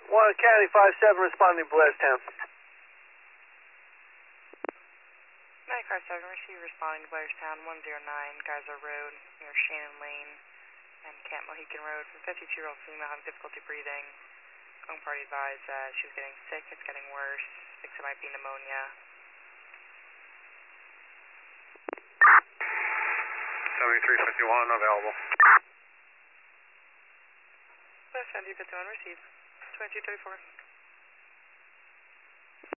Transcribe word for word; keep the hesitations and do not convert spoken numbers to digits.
one County five seven responding to Blairstown. nine five seven, receive responding to Blairstown, one zero nine, Geyser Road, near Shannon Lane and Camp Mohican Road. For fifty-two-year-old female having difficulty breathing. Home party advised that she was getting sick, it's getting worse. Thinks it might be pneumonia. seventy-three fifty-one, available. seventy fifty-one, receive. twenty-two thirty-four.